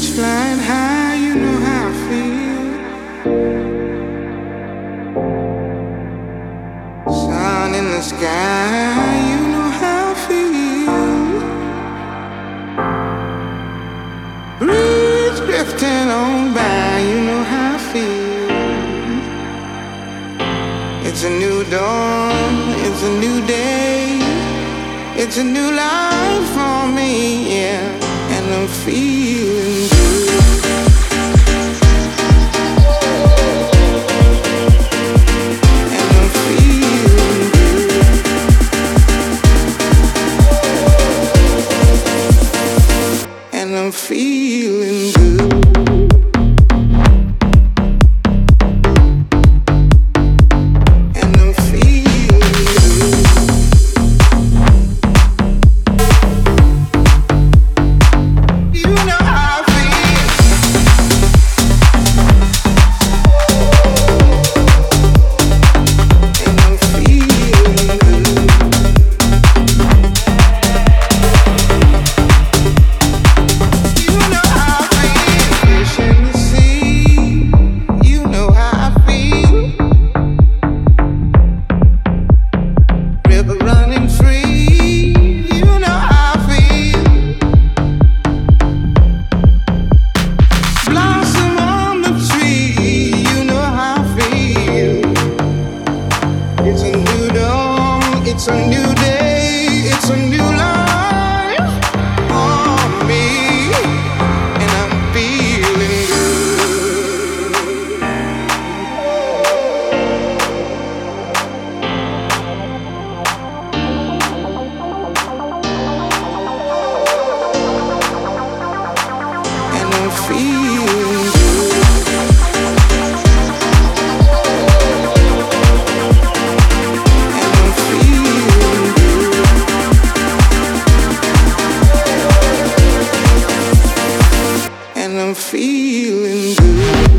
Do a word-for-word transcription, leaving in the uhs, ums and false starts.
flying high, you know how I feel. Sun in the sky, you know how I feel. Breeze drifting on by, you know how I feel. It's a new dawn, it's a new day, it's a new life for me, yeah, and I'm feeling good. And I'm feeling good. And I'm feeling good. It's a new day, it's a new life for me, and I'm feeling good. And I'm feeling good. And I'm feeling good.